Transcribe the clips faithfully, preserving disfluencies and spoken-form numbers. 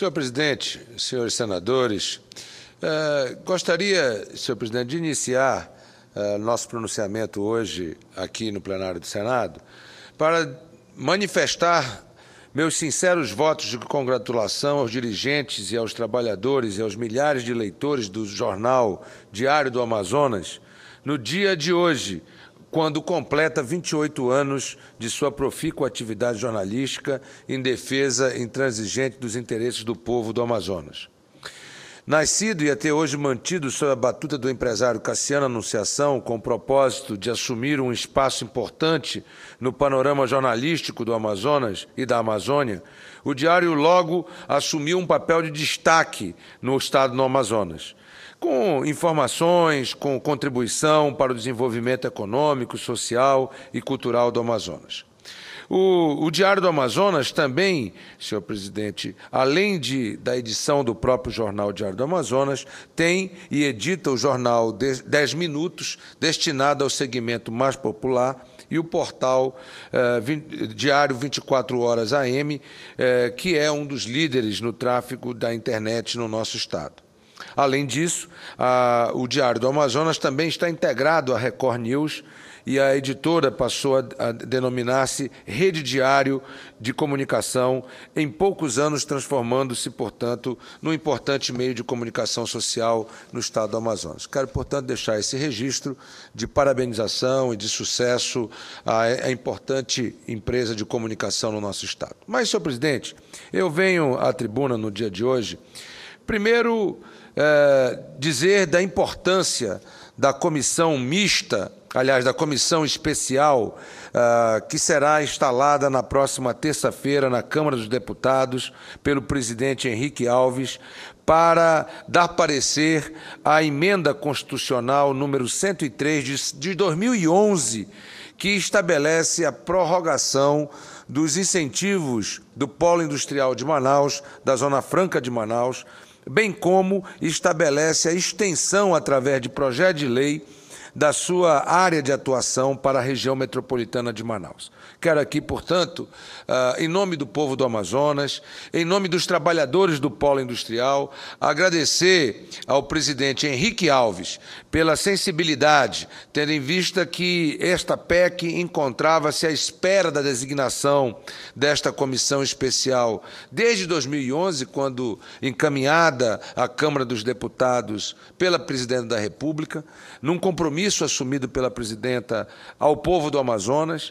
Senhor presidente, senhores senadores, eh, gostaria, senhor presidente, de iniciar eh, nosso pronunciamento hoje aqui no plenário do Senado para manifestar meus sinceros votos de congratulação aos dirigentes e aos trabalhadores e aos milhares de leitores do jornal Diário do Amazonas no dia de hoje, quando completa vinte e oito anos de sua profícua atividade jornalística em defesa intransigente dos interesses do povo do Amazonas. Nascido e até hoje mantido sob a batuta do empresário Cassiano Anunciação, com o propósito de assumir um espaço importante no panorama jornalístico do Amazonas e da Amazônia, o Diário logo assumiu um papel de destaque no estado do Amazonas, com informações, com contribuição para o desenvolvimento econômico, social e cultural do Amazonas. O, o Diário do Amazonas também, senhor presidente, além de, da edição do próprio jornal Diário do Amazonas, tem e edita o jornal dez minutos, destinado ao segmento mais popular, e o portal eh, Diário vinte e quatro horas A M, eh, que é um dos líderes no tráfego da internet no nosso estado. Além disso, a, o Diário do Amazonas também está integrado à Record News e a editora passou a, a denominar-se Rede Diário de Comunicação, em poucos anos transformando-se, portanto, num importante meio de comunicação social no estado do Amazonas. Quero, portanto, deixar esse registro de parabenização e de sucesso à, à importante empresa de comunicação no nosso estado. Mas, senhor presidente, eu venho à tribuna no dia de hoje, primeiro, É, dizer da importância da comissão mista, aliás, da comissão especial, uh, que será instalada na próxima terça-feira na Câmara dos Deputados pelo presidente Henrique Alves, para dar parecer à emenda constitucional número cento e três de, de dois mil e onze, que estabelece a prorrogação dos incentivos do Polo Industrial de Manaus, da Zona Franca de Manaus, bem como estabelece a extensão, através de projeto de lei, da sua área de atuação para a região metropolitana de Manaus. Quero aqui, portanto, em nome do povo do Amazonas, em nome dos trabalhadores do polo industrial, agradecer ao presidente Henrique Alves pela sensibilidade, tendo em vista que esta P E C encontrava-se à espera da designação desta comissão especial desde dois mil e onze, quando encaminhada à Câmara dos Deputados pela Presidente da República, num compromisso assumido pela presidenta ao povo do Amazonas,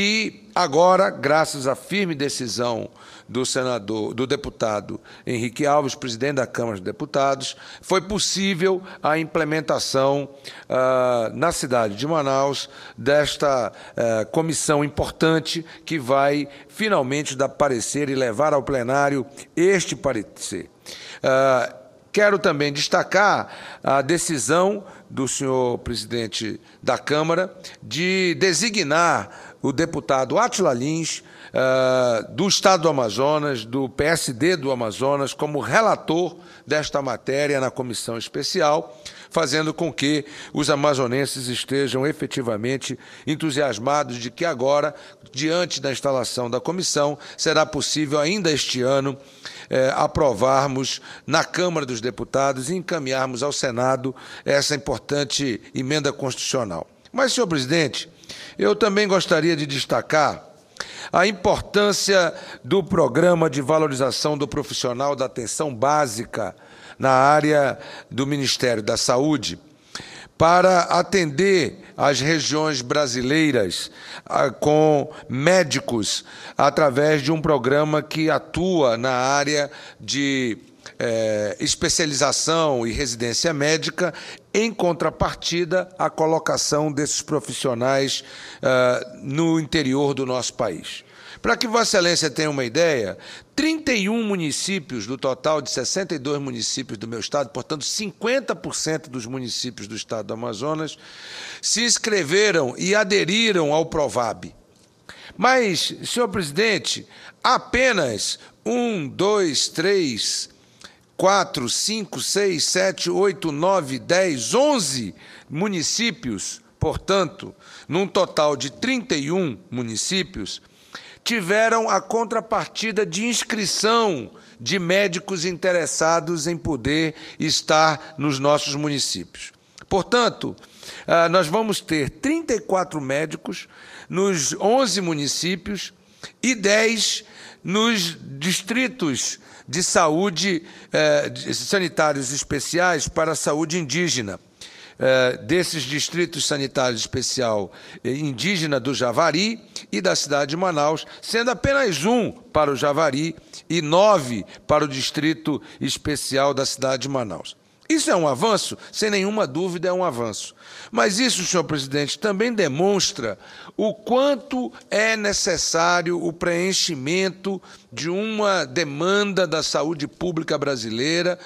e agora, graças à firme decisão do senador, do deputado Henrique Alves, presidente da Câmara dos Deputados, foi possível a implementação uh, na cidade de Manaus desta uh, comissão importante que vai finalmente dar parecer e levar ao plenário este parecer. Uh, Quero também destacar a decisão do senhor presidente da Câmara de designar o deputado Átila Lins, uh, do Estado do Amazonas, do P S D do Amazonas, como relator desta matéria na comissão especial, fazendo com que os amazonenses estejam efetivamente entusiasmados de que agora, diante da instalação da comissão, será possível ainda este ano eh, aprovarmos na Câmara dos Deputados e encaminharmos ao Senado essa importante emenda constitucional. Mas, senhor presidente, eu também gostaria de destacar a importância do Programa de Valorização do Profissional da Atenção Básica na área do Ministério da Saúde, para atender as regiões brasileiras ah, com médicos, através de um programa que atua na área de eh, especialização e residência médica, em contrapartida à colocação desses profissionais ah, no interior do nosso país. Para que Vossa Excelência tenha uma ideia, trinta e um municípios do total de sessenta e dois municípios do meu estado, portanto, cinquenta por cento dos municípios do estado do Amazonas, se inscreveram e aderiram ao Provab. Mas, senhor presidente, apenas um, dois, três, quatro, cinco, seis, sete, oito, nove, dez, onze municípios, portanto, num total de trinta e um municípios, tiveram a contrapartida de inscrição de médicos interessados em poder estar nos nossos municípios. Portanto, nós vamos ter trinta e quatro médicos nos onze municípios e dez nos distritos de saúde eh, sanitários especiais para a saúde indígena. Eh, desses distritos sanitários especial eh, indígena do Javari e da cidade de Manaus, sendo apenas um para o Javari e nove para o distrito especial da cidade de Manaus. Isso é um avanço? Sem nenhuma dúvida é um avanço. Mas isso, senhor presidente, também demonstra o quanto é necessário o preenchimento de uma demanda da saúde pública brasileira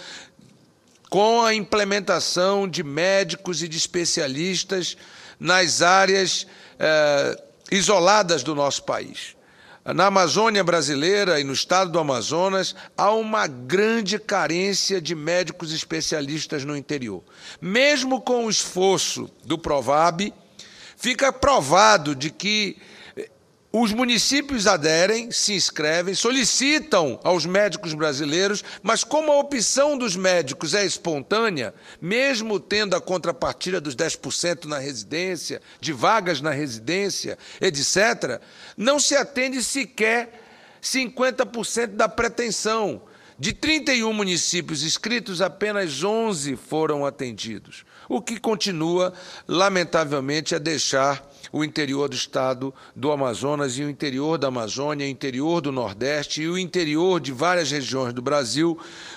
com a implementação de médicos e de especialistas nas áreas eh, isoladas do nosso país. Na Amazônia brasileira e no estado do Amazonas, há uma grande carência de médicos especialistas no interior. Mesmo com o esforço do Provab, fica provado de que os municípios aderem, se inscrevem, solicitam aos médicos brasileiros, mas como a opção dos médicos é espontânea, mesmo tendo a contrapartida dos dez por cento na residência, de vagas na residência, etcétera, não se atende sequer cinquenta por cento da pretensão. De trinta e um municípios inscritos, apenas onze foram atendidos, o que continua, lamentavelmente, a deixar o interior do estado do Amazonas e o interior da Amazônia, o interior do Nordeste e o interior de várias regiões do Brasil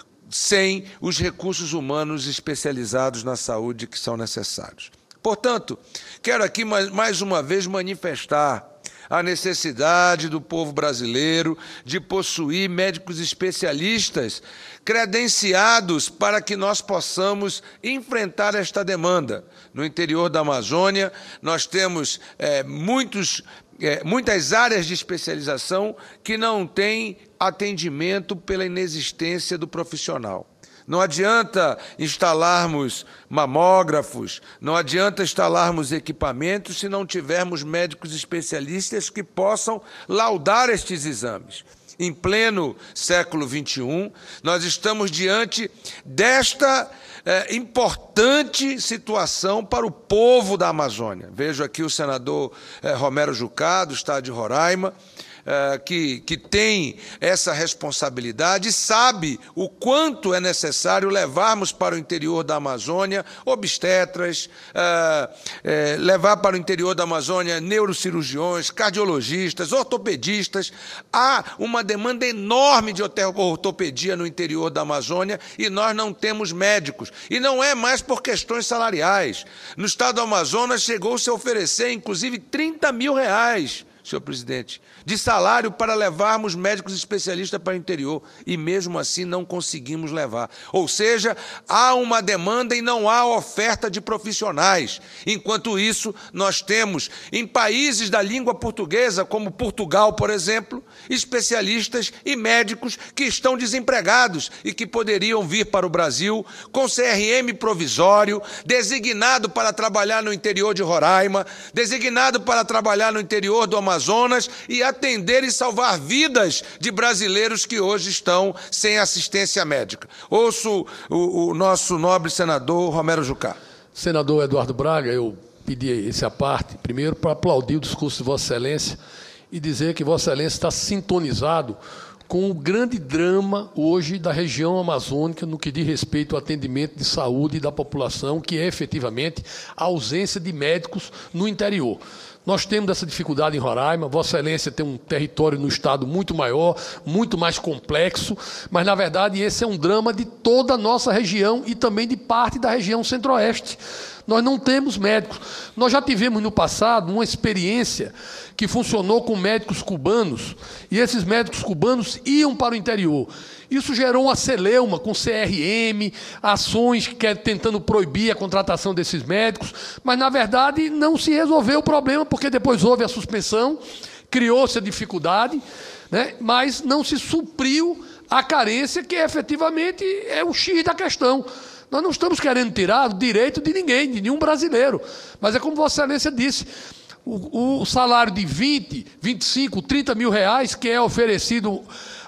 sem os recursos humanos especializados na saúde que são necessários. Portanto, quero aqui mais, mais uma vez manifestar a necessidade do povo brasileiro de possuir médicos especialistas credenciados para que nós possamos enfrentar esta demanda. No interior da Amazônia, nós temos é, muitos, é, muitas áreas de especialização que não têm atendimento pela inexistência do profissional. Não adianta instalarmos mamógrafos, não adianta instalarmos equipamentos se não tivermos médicos especialistas que possam laudar estes exames. Em pleno século vinte e um, nós estamos diante desta é, importante situação para o povo da Amazônia. Vejo aqui o senador é, Romero Jucá, do estado de Roraima, Uh, que, que tem essa responsabilidade e sabe o quanto é necessário levarmos para o interior da Amazônia obstetras, uh, uh, levar para o interior da Amazônia neurocirurgiões, cardiologistas, ortopedistas. Há uma demanda enorme de ortopedia no interior da Amazônia e nós não temos médicos. E não é mais por questões salariais. No estado do Amazonas chegou-se a oferecer, inclusive, trinta mil reais, senhor presidente, de salário para levarmos médicos especialistas para o interior, e mesmo assim não conseguimos levar. Ou seja, há uma demanda e não há oferta de profissionais. Enquanto isso, nós temos, em países da língua portuguesa, como Portugal, por exemplo, especialistas e médicos que estão desempregados e que poderiam vir para o Brasil com C R M provisório, designado para trabalhar no interior de Roraima, designado para trabalhar no interior do Amazonas e atender e salvar vidas de brasileiros que hoje estão sem assistência médica. Ouço o, o nosso nobre senador Romero Jucá. Senador Eduardo Braga, eu pedi esse à parte, primeiro para aplaudir o discurso de Vossa Excelência e dizer que Vossa Excelência está sintonizado com o grande drama hoje da região amazônica no que diz respeito ao atendimento de saúde da população, que é efetivamente a ausência de médicos no interior. Nós temos essa dificuldade em Roraima, Vossa Excelência tem um território no estado muito maior, muito mais complexo, mas, na verdade, esse é um drama de toda a nossa região e também de parte da região centro-oeste. Nós não temos médicos. Nós já tivemos no passado uma experiência que funcionou com médicos cubanos, e esses médicos cubanos iam para o interior. Isso gerou uma celeuma com C R M, ações que quer, tentando proibir a contratação desses médicos, mas, na verdade, não se resolveu o problema, porque depois houve a suspensão, criou-se a dificuldade, né, mas não se supriu a carência, que efetivamente é o X da questão. Nós não estamos querendo tirar o direito de ninguém, de nenhum brasileiro, mas é como Vossa Excelência disse, o, o salário de vinte, vinte e cinco, trinta mil reais que é oferecido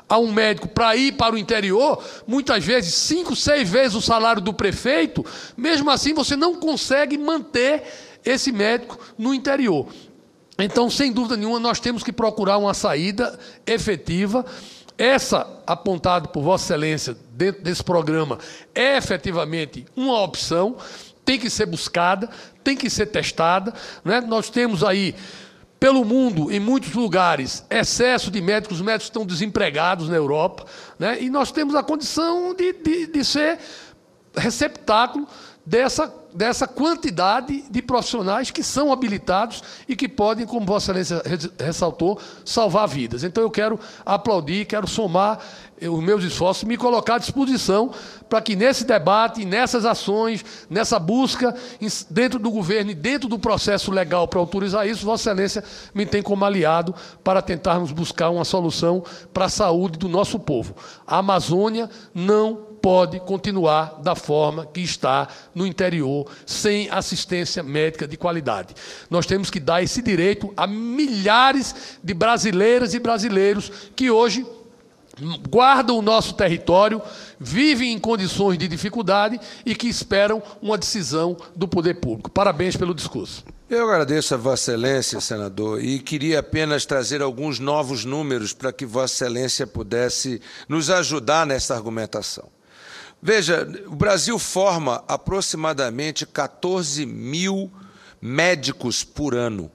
a um médico para ir para o interior, muitas vezes cinco, seis vezes o salário do prefeito, mesmo assim você não consegue manter esse médico no interior. Então, sem dúvida nenhuma, nós temos que procurar uma saída efetiva. Essa, apontada por Vossa Excelência dentro desse programa, é efetivamente uma opção, tem que ser buscada, tem que ser testada, né? Nós temos aí, pelo mundo, em muitos lugares, excesso de médicos, os médicos estão desempregados na Europa, né? E nós temos a condição de, de, de ser receptáculo dessa, dessa quantidade de profissionais que são habilitados e que podem, como Vossa Excelência ressaltou, salvar vidas. Então, eu quero aplaudir, quero somar os meus esforços, me colocar à disposição para que nesse debate, nessas ações, nessa busca dentro do governo e dentro do processo legal para autorizar isso, Vossa Excelência me tem como aliado para tentarmos buscar uma solução para a saúde do nosso povo. A Amazônia não pode continuar da forma que está no interior, sem assistência médica de qualidade. Nós temos que dar esse direito a milhares de brasileiras e brasileiros que hoje guardam o nosso território, vivem em condições de dificuldade e que esperam uma decisão do poder público. Parabéns pelo discurso. Eu agradeço a Vossa Excelência, senador, e queria apenas trazer alguns novos números para que Vossa Excelência pudesse nos ajudar nessa argumentação. Veja, o Brasil forma aproximadamente quatorze mil médicos por ano.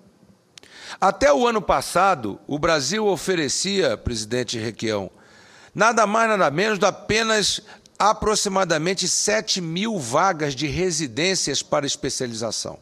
Até o ano passado, o Brasil oferecia, presidente Requião, nada mais, nada menos do apenas aproximadamente sete mil vagas de residências para especialização.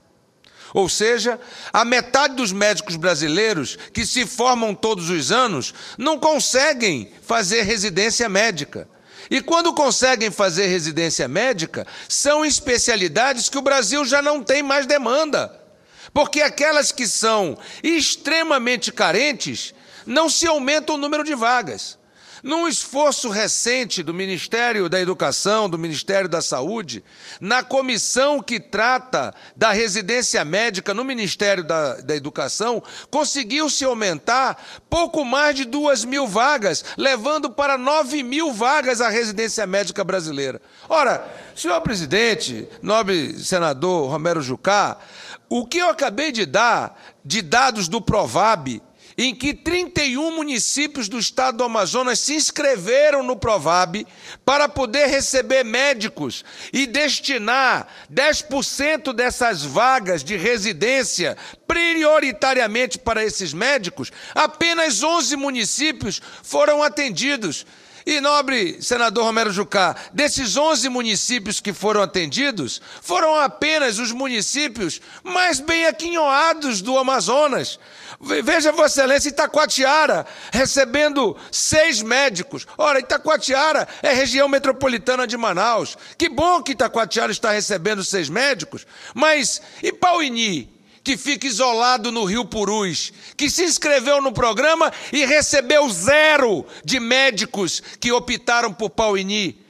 Ou seja, a metade dos médicos brasileiros que se formam todos os anos não conseguem fazer residência médica. E quando conseguem fazer residência médica, são especialidades que o Brasil já não tem mais demanda. Porque aquelas que são extremamente carentes, não se aumenta o número de vagas. Num esforço recente do Ministério da Educação, do Ministério da Saúde, na comissão que trata da residência médica no Ministério da, da Educação, conseguiu-se aumentar pouco mais de duas mil vagas, levando para nove mil vagas a residência médica brasileira. Ora, senhor presidente, nobre senador Romero Jucá, o que eu acabei de dar de dados do Provab, em que trinta e um municípios do estado do Amazonas se inscreveram no Provab para poder receber médicos e destinar dez por cento dessas vagas de residência prioritariamente para esses médicos, apenas onze municípios foram atendidos. E, nobre senador Romero Jucá, desses onze municípios que foram atendidos, foram apenas os municípios mais bem aquinhoados do Amazonas. Veja, Vossa Excelência, Itacoatiara, recebendo seis médicos. Ora, Itacoatiara é região metropolitana de Manaus. Que bom que Itacoatiara está recebendo seis médicos, mas e Pauini, que fica isolado no Rio Purus, que se inscreveu no programa e recebeu zero de médicos que optaram por Pauini?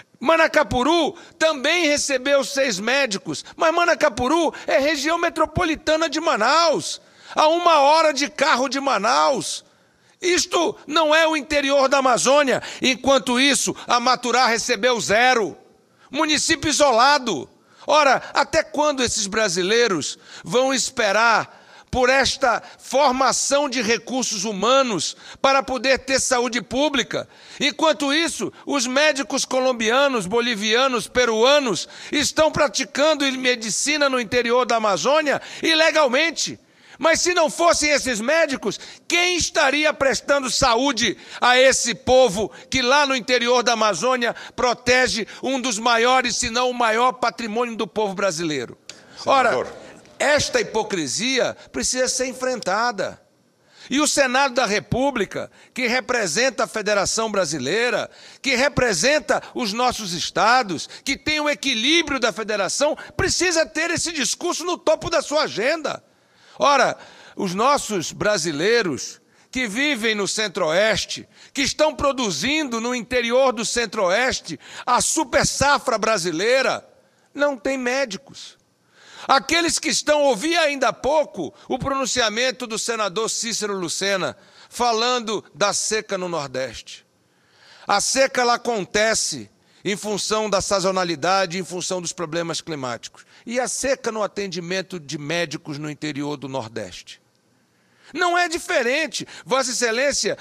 Manacapuru também recebeu seis médicos, mas Manacapuru é região metropolitana de Manaus, a uma hora de carro de Manaus. Isto não é o interior da Amazônia. Enquanto isso, a Maturá recebeu zero. Município isolado. Ora, até quando esses brasileiros vão esperar por esta formação de recursos humanos para poder ter saúde pública? Enquanto isso, os médicos colombianos, bolivianos, peruanos estão praticando medicina no interior da Amazônia ilegalmente. Mas se não fossem esses médicos, quem estaria prestando saúde a esse povo que lá no interior da Amazônia protege um dos maiores, se não o maior patrimônio do povo brasileiro? Senador. Ora, esta hipocrisia precisa ser enfrentada. E o Senado da República, que representa a Federação Brasileira, que representa os nossos estados, que tem o equilíbrio da federação, precisa ter esse discurso no topo da sua agenda. Ora, os nossos brasileiros que vivem no Centro-Oeste, que estão produzindo no interior do Centro-Oeste a super safra brasileira, não têm médicos. Aqueles que estão, ouvi ainda há pouco o pronunciamento do senador Cícero Lucena, falando da seca no Nordeste. A seca ela acontece em função da sazonalidade, em função dos problemas climáticos. E a seca no atendimento de médicos no interior do Nordeste. Não é diferente. Vossa Excelência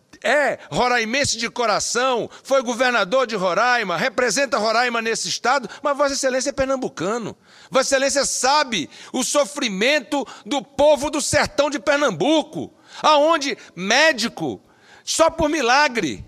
é roraimense de coração, foi governador de Roraima, representa Roraima nesse estado, mas Vossa Excelência é pernambucano. Vossa Excelência sabe o sofrimento do povo do sertão de Pernambuco, aonde médico, só por milagre,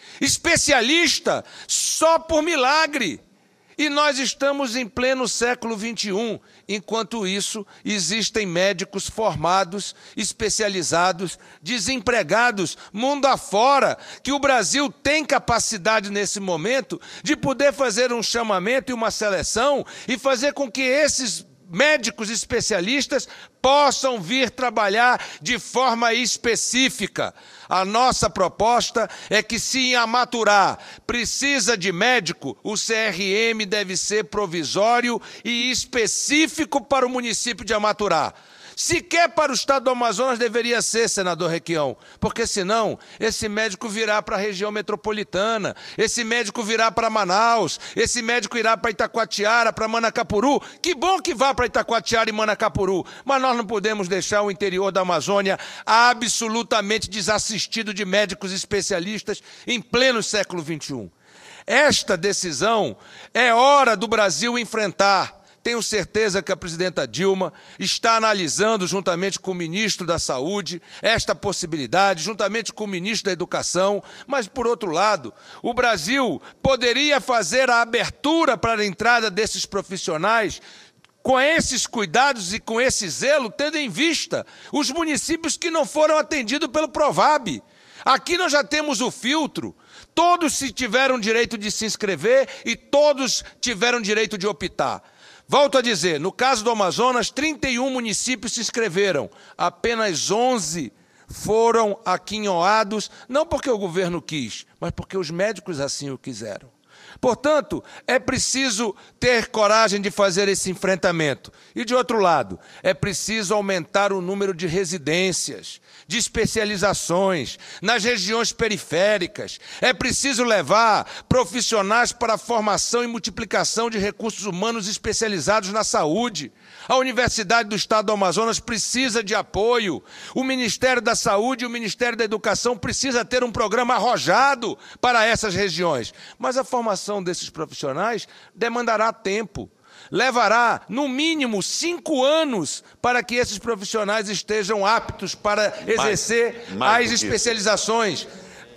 especialista, só por milagre. E nós estamos em pleno século vinte e um. Enquanto isso, existem médicos formados, especializados, desempregados, mundo afora, que o Brasil tem capacidade nesse momento de poder fazer um chamamento e uma seleção e fazer com que esses médicos especialistas possam vir trabalhar de forma específica. A nossa proposta é que, se em Amaturá precisa de médico, o C R M deve ser provisório e específico para o município de Amaturá. Sequer para o estado do Amazonas deveria ser, senador Requião, porque senão esse médico virá para a região metropolitana, esse médico virá para Manaus, esse médico irá para Itacoatiara, para Manacapuru. Que bom que vá para Itacoatiara e Manacapuru, mas nós não podemos deixar o interior da Amazônia absolutamente desassistido de médicos especialistas em pleno século vinte e um. Esta decisão é hora do Brasil enfrentar. Tenho certeza que a presidenta Dilma está analisando, juntamente com o ministro da Saúde, esta possibilidade, juntamente com o ministro da Educação, mas, por outro lado, o Brasil poderia fazer a abertura para a entrada desses profissionais com esses cuidados e com esse zelo, tendo em vista os municípios que não foram atendidos pelo Provab. Aqui nós já temos o filtro, todos se tiveram direito de se inscrever e todos tiveram direito de optar. Volto a dizer, no caso do Amazonas, trinta e um municípios se inscreveram, apenas onze foram aquinhoados, não porque o governo quis, mas porque os médicos assim o quiseram. Portanto, é preciso ter coragem de fazer esse enfrentamento. E, de outro lado, é preciso aumentar o número de residências, de especializações nas regiões periféricas. É preciso levar profissionais para a formação e multiplicação de recursos humanos especializados na saúde. A Universidade do Estado do Amazonas precisa de apoio. O Ministério da Saúde e o Ministério da Educação precisa ter um programa arrojado para essas regiões. Mas a formação desses profissionais demandará tempo. Levará, no mínimo, cinco anos para que esses profissionais estejam aptos para exercer mais, mais as especializações.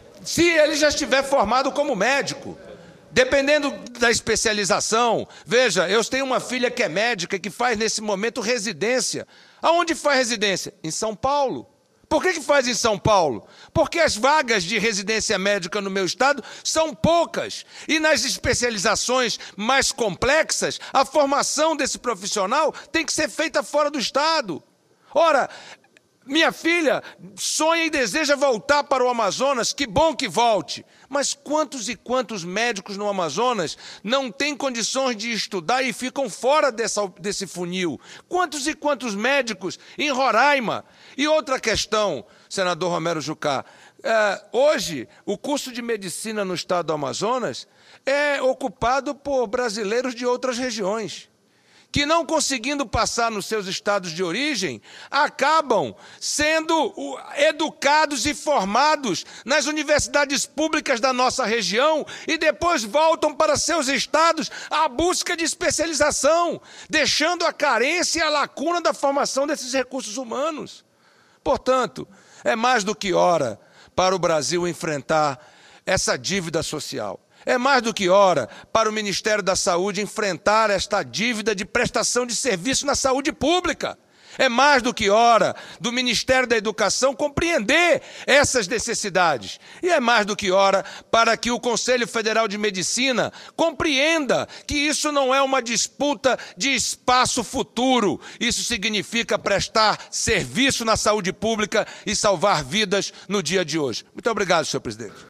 Se ele já estiver formado como médico. Dependendo da especialização, veja, eu tenho uma filha que é médica, que faz nesse momento residência. Aonde faz residência? Em São Paulo. Por que que faz em São Paulo? Porque as vagas de residência médica no meu estado são poucas. E nas especializações mais complexas, a formação desse profissional tem que ser feita fora do estado. Ora, minha filha sonha e deseja voltar para o Amazonas, que bom que volte. Mas quantos e quantos médicos no Amazonas não têm condições de estudar e ficam fora dessa, desse funil? Quantos e quantos médicos em Roraima? E outra questão, senador Romero Jucá, é, hoje o curso de medicina no estado do Amazonas é ocupado por brasileiros de outras regiões, que, não conseguindo passar nos seus estados de origem, acabam sendo educados e formados nas universidades públicas da nossa região e depois voltam para seus estados à busca de especialização, deixando a carência e a lacuna da formação desses recursos humanos. Portanto, é mais do que hora para o Brasil enfrentar essa dívida social. É mais do que hora para o Ministério da Saúde enfrentar esta dívida de prestação de serviço na saúde pública. É mais do que hora do Ministério da Educação compreender essas necessidades. E é mais do que hora para que o Conselho Federal de Medicina compreenda que isso não é uma disputa de espaço futuro. Isso significa prestar serviço na saúde pública e salvar vidas no dia de hoje. Muito obrigado, senhor presidente.